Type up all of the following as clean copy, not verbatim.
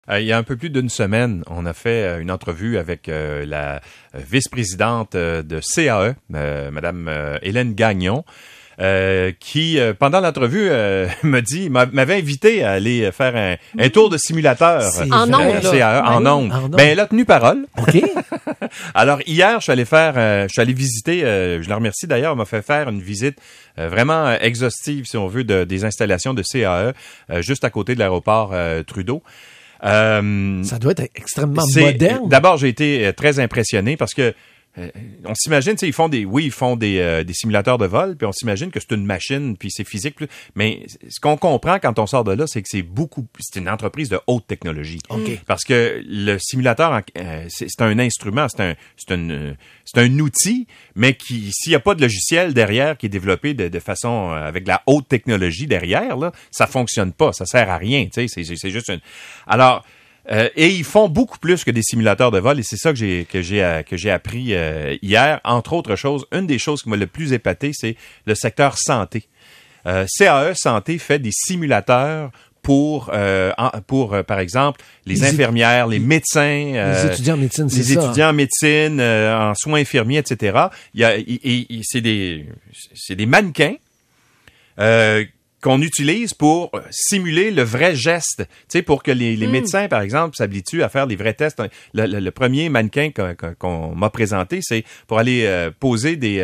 Il y a un peu plus d'une semaine, on a fait une entrevue avec la vice-présidente de CAE, Madame Hélène Gagnon, qui, pendant l'entrevue, m'avait invité à aller faire un tour de simulateur en ondes, CAE, en ondes. Ben, elle a tenu parole. OK. Alors, hier, je suis allé visiter, je la remercie d'ailleurs, elle m'a fait faire une visite vraiment exhaustive, si on veut, des installations de CAE, juste à côté de l'aéroport Trudeau. Ça doit être extrêmement moderne. D'abord, j'ai été très impressionné parce que on s'imagine, tu sais, ils font des simulateurs de vol, puis on s'imagine que c'est une machine, puis c'est physique. Mais ce qu'on comprend quand on sort de là, c'est que c'est une entreprise de haute technologie. Okay. Parce que le simulateur, c'est un instrument, c'est un outil, mais s'il n'y a pas de logiciel derrière qui est développé de façon avec de la haute technologie derrière, là, ça fonctionne pas, ça sert à rien. Tu sais, c'est juste Alors. Et ils font beaucoup plus que des simulateurs de vol et c'est ça que j'ai appris hier. Entre autres choses, une des choses qui m'a le plus épaté, c'est le secteur santé. CAE Santé fait des simulateurs pour par exemple, les infirmières, les médecins, les étudiants en médecine, c'est les ça. étudiants en médecine, en soins infirmiers, etc. C'est des mannequins qu'on utilise pour simuler le vrai geste, tu sais, pour que les médecins, par exemple, s'habituent à faire des vrais tests. Le premier mannequin qu'on m'a présenté, c'est pour aller poser des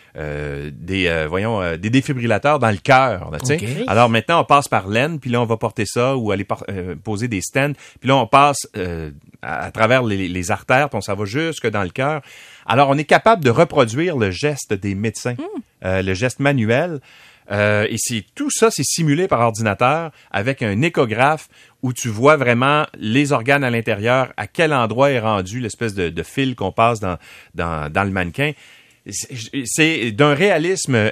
défibrillateurs dans le cœur, tu sais. Okay. Alors maintenant, on passe par l'aine, puis là, on va porter ça, ou aller poser des stents, puis là, on passe à travers les artères, puis on s'en va jusque dans le cœur. Alors, on est capable de reproduire le geste des médecins, le geste manuel. Et tout ça, c'est simulé par ordinateur avec un échographe où tu vois vraiment les organes à l'intérieur, à quel endroit est rendu l'espèce de fil qu'on passe dans le mannequin. C'est d'un réalisme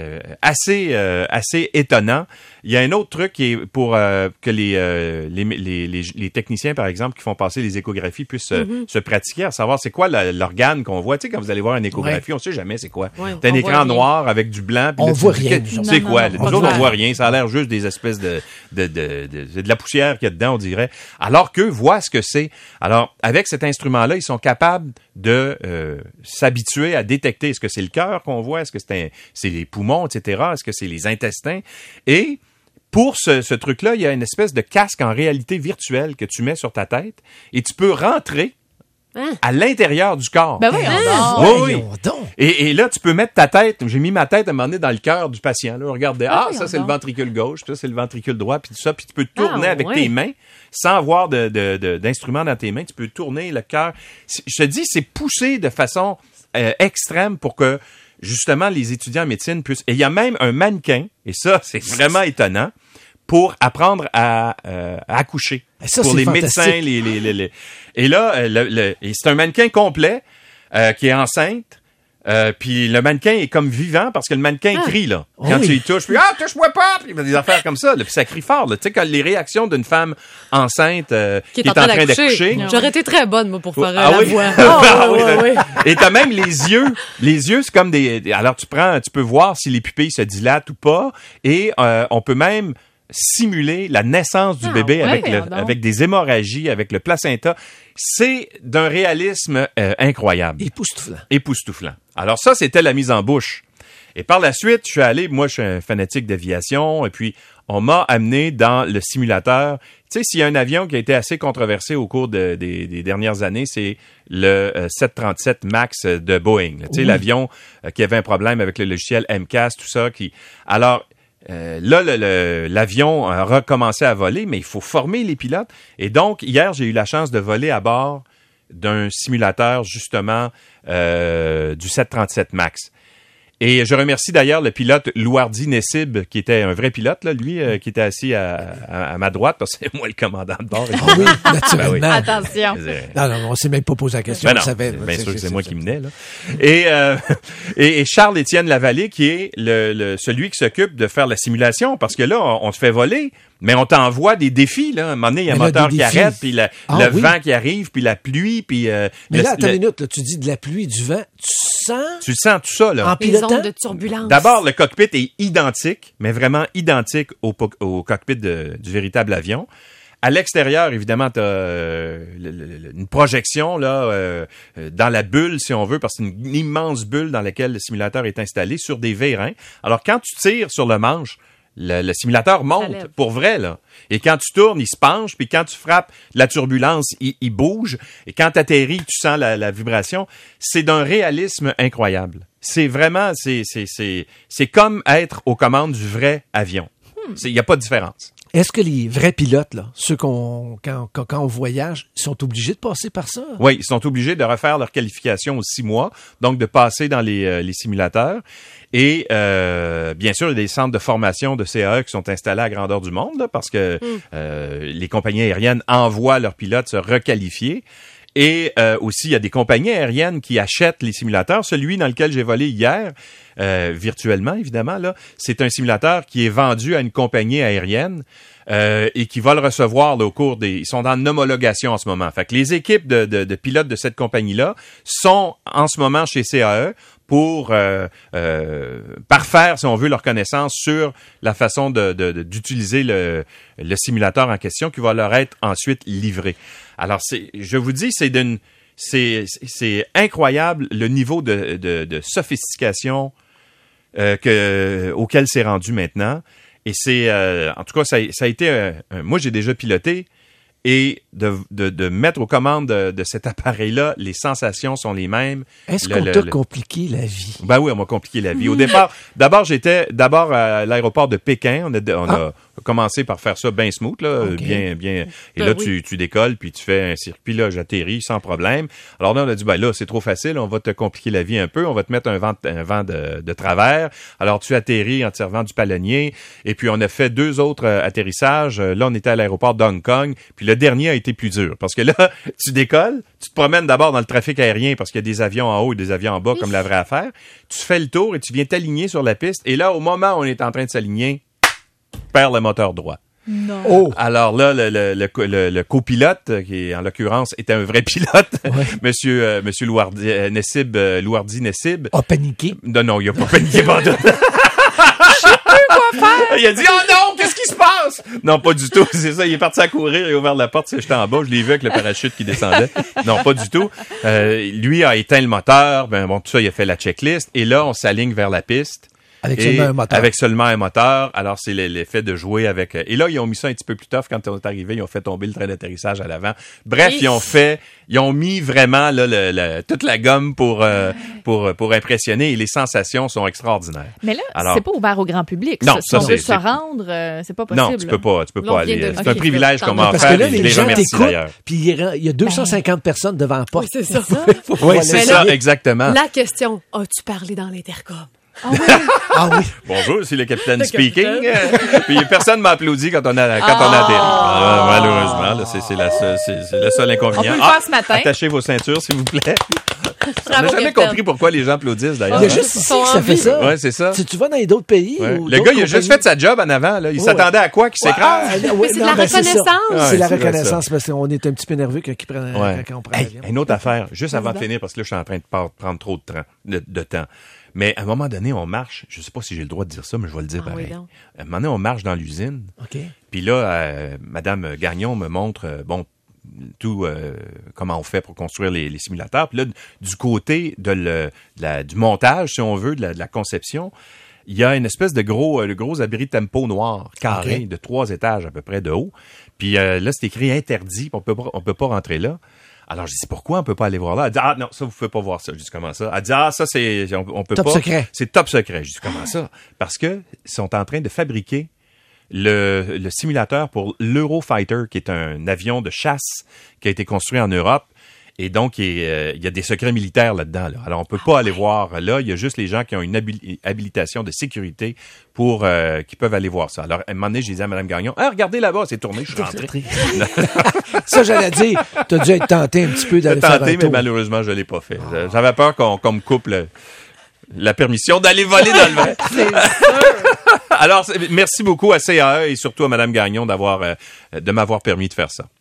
assez étonnant. Il y a un autre truc qui est pour que les techniciens, par exemple, qui font passer les échographies puissent se pratiquer à savoir c'est quoi l'organe qu'on voit. Tu sais, quand vous allez voir une échographie, on sait jamais c'est quoi. Ouais, t'as un écran noir avec du blanc. On voit rien. C'est quoi? Nous autres, on voit rien. rien. Ça a l'air juste des espèces de la poussière qu'il y a dedans, on dirait. Alors qu'eux voient ce que c'est. Alors, avec cet instrument-là, ils sont capables de s'habituer à détecter est-ce que c'est le cœur qu'on voit, est-ce que c'est les poumons, etc., est-ce que c'est les intestins. Et pour ce truc-là, il y a une espèce de casque en réalité virtuelle que tu mets sur ta tête et tu peux rentrer à l'intérieur du corps. Ben oui, Oui. Et là, tu peux mettre ta tête. J'ai mis ma tête à un moment donné dans le cœur du patient. Là, regardez. Ça, c'est le ventricule gauche. Ça, c'est le ventricule droit. Puis tout ça. Puis tu peux tourner avec tes mains sans avoir d'instrument dans tes mains. Tu peux tourner le cœur. Je te dis, c'est poussé de façon extrême pour que, justement, les étudiants en médecine puissent... Et il y a même un mannequin, et ça, c'est vraiment étonnant, pour apprendre à accoucher. Ça, pour c'est les fantastique. médecins, Et là, et c'est un mannequin complet qui est enceinte. Puis le mannequin est comme vivant parce que le mannequin crie, là. Quand tu y touches, puis touche-moi pas! Puis il y a des affaires comme ça, là. Puis ça crie fort, là. Tu sais, quand les réactions d'une femme enceinte qui est en train d'accoucher. J'aurais été très bonne, moi, pour faire la voix. Oui. Et t'as même les yeux. Les yeux, c'est comme alors tu peux voir si les pupilles se dilatent ou pas. Et on peut même simuler la naissance du bébé avec des hémorragies, avec le placenta. C'est d'un réalisme incroyable. Époustouflant. Alors ça, c'était la mise en bouche. Et par la suite, je suis un fanatique d'aviation, et puis on m'a amené dans le simulateur. Tu sais, s'il y a un avion qui a été assez controversé au cours des dernières années, c'est le 737 MAX de Boeing. Tu sais, l'avion qui avait un problème avec le logiciel MCAS, tout ça. Alors, là, l'avion a recommencé à voler, mais il faut former les pilotes. Et donc, hier, j'ai eu la chance de voler à bord d'un simulateur, justement, du 737 MAX. Et je remercie d'ailleurs le pilote Louardi Nessib, qui était un vrai pilote, là, lui, qui était assis à ma droite, parce que c'est moi le commandant de bord. Oui, naturellement. Oui. Attention. Non, on s'est même pas posé la question. Ben non, bien sûr que c'est moi qui menais, là. Et Charles-Étienne Lavallée, qui est celui qui s'occupe de faire la simulation, parce que là, on se fait voler, mais on t'envoie des défis, là. À un moment donné, il y a un moteur qui arrête, puis le vent qui arrive, puis la pluie, puis... mais là, attends une minute, là, tu dis de la pluie, du vent, tu sens tout ça, là. En pilotant? Les ondes de turbulence. D'abord, le cockpit est identique, mais vraiment identique au cockpit du véritable avion, À l'extérieur, évidemment, tu as une projection là dans la bulle, si on veut, parce que c'est une immense bulle dans laquelle le simulateur est installé sur des vérins. Alors, quand tu tires sur le manche, le simulateur monte, pour vrai, là. Et quand tu tournes, il se penche, puis quand tu frappes la turbulence, il bouge. Et quand tu atterris, tu sens la vibration. C'est d'un réalisme incroyable. C'est vraiment, c'est comme être aux commandes du vrai avion. Il n'y a pas de différence. Est-ce que les vrais pilotes, là, ceux quand on voyage, sont obligés de passer par ça? Oui, ils sont obligés de refaire leur qualification aux 6 mois, donc de passer dans les simulateurs. Et bien sûr, il y a des centres de formation de CAE qui sont installés à grandeur du monde, là, parce que les compagnies aériennes envoient leurs pilotes se requalifier. Et aussi, il y a des compagnies aériennes qui achètent les simulateurs. Celui dans lequel j'ai volé hier, virtuellement, évidemment, là, c'est un simulateur qui est vendu à une compagnie aérienne et qui va le recevoir là, au cours des... Ils sont en homologation en ce moment. Fait que les équipes de pilotes de cette compagnie-là sont en ce moment chez CAE pour parfaire, si on veut, leur connaissance sur la façon d'utiliser le simulateur en question qui va leur être ensuite livré. Alors, je vous dis, c'est incroyable le niveau de sophistication auquel c'est rendu maintenant. Et c'est, en tout cas, ça a été, moi j'ai déjà piloté. Et de mettre aux commandes de cet appareil-là, les sensations sont les mêmes. Est-ce qu'on t'a compliqué la vie? Ben oui, on m'a compliqué la vie. Au départ, j'étais à l'aéroport de Pékin. On a commencé par faire ça bien smooth, là, okay. bien. Et là, tu décolles, puis tu fais un circuit, là, j'atterris sans problème. Alors là, on a dit, ben là, c'est trop facile, on va te compliquer la vie un peu, on va te mettre un vent de travers. Alors, tu atterris en te servant du palonnier. Et puis, on a fait 2 autres atterrissages. Là, on était à l'aéroport d'Hong Kong. Puis le dernier a été plus dur. Parce que là, tu décolles, tu te promènes d'abord dans le trafic aérien parce qu'il y a des avions en haut et des avions en bas, comme la vraie affaire. Tu fais le tour et tu viens t'aligner sur la piste. Et là, au moment où on est en train de s'aligner, tu perds le moteur droit. Non. Oh. Alors là, le copilote, qui en l'occurrence était un vrai pilote, monsieur Louardi Nessib. A paniqué? Non, il a pas paniqué pendant. Je sais plus quoi faire. Il a dit, oh non, qu'est-ce qui se passe? Non, pas du tout. C'est ça. Il est parti à courir, il a ouvert la porte, j'étais en bas, je l'ai vu avec le parachute qui descendait. Non, pas du tout. Lui a éteint le moteur, tout ça, il a fait la checklist. Et là, on s'aligne vers la piste. Avec seulement un moteur. Alors, c'est l'effet de jouer avec... Et là, ils ont mis ça un petit peu plus tough quand on est arrivé. Ils ont fait tomber le train d'atterrissage à l'avant. Bref, ils ont mis vraiment là, toute la gomme pour impressionner et les sensations sont extraordinaires. Mais là, c'est pas ouvert au grand public. Non, si on veut se rendre, c'est pas possible. Non, tu peux pas aller. C'est un privilège qu'on m'a offert. Parce que là, les gens t'écoutent, puis il y a 250 personnes devant la porte. Oui, c'est ça. Oui, c'est ça, exactement. La question, as-tu parlé dans l'intercom? Ah oui. Ah oui. Bonjour, c'est le capitaine speaking. Puis personne m'a applaudi quand on a atterri. Malheureusement, là, c'est le seul inconvénient. On peut le faire ce matin. Attachez vos ceintures, s'il vous plaît. On n'a jamais compris pourquoi les gens applaudissent, d'ailleurs. Il y a juste ici que ça fait ça. Oui, c'est ça. Si tu vas dans d'autres pays... Le gars, il a juste fait sa job en avant. Là. Il s'attendait à quoi? Qu'il s'écrase? Mais c'est de la reconnaissance. C'est la reconnaissance, parce qu'on est un petit peu nerveux quand on prend l'avion. Une autre affaire, juste avant de finir, parce que là, je suis en train de prendre trop de temps. Mais à un moment donné, on marche. Je sais pas si j'ai le droit de dire ça, mais je vais le dire pareil. Oui, à un moment donné, on marche dans l'usine. OK. Puis là, Madame Gagnon me montre, tout comment on fait pour construire les simulateurs. Puis là, du côté du montage, si on veut, de la conception, il y a une espèce de gros abri tempo noir, carré, de 3 étages à peu près de haut. Puis là, c'est écrit interdit, on peut pas rentrer là. Alors, je dis, pourquoi on peut pas aller voir là? Elle dit, non, ça, vous pouvez pas voir ça. Je dis, comment ça? Elle dit, ça, on peut top pas. Secret. C'est top secret. Je dis, comment ça? Parce que ils sont en train de fabriquer le simulateur pour l'Eurofighter, qui est un avion de chasse qui a été construit en Europe. Et donc, il y a des secrets militaires là-dedans. Là. Alors, on peut pas aller voir là. Il y a juste les gens qui ont une habilitation de sécurité qui peuvent aller voir ça. Alors, à un moment donné, j'ai dit à Mme Gagnon, regardez là-bas, c'est tourné, je suis rentré. Ça, j'allais dire, tu as dû être tenté un petit peu d'aller faire un tour. Mais malheureusement, je l'ai pas fait. J'avais peur qu'on me coupe la permission d'aller voler dans le vent. C'est sûr. Alors, merci beaucoup à CAE et surtout à Mme Gagnon de m'avoir permis de faire ça.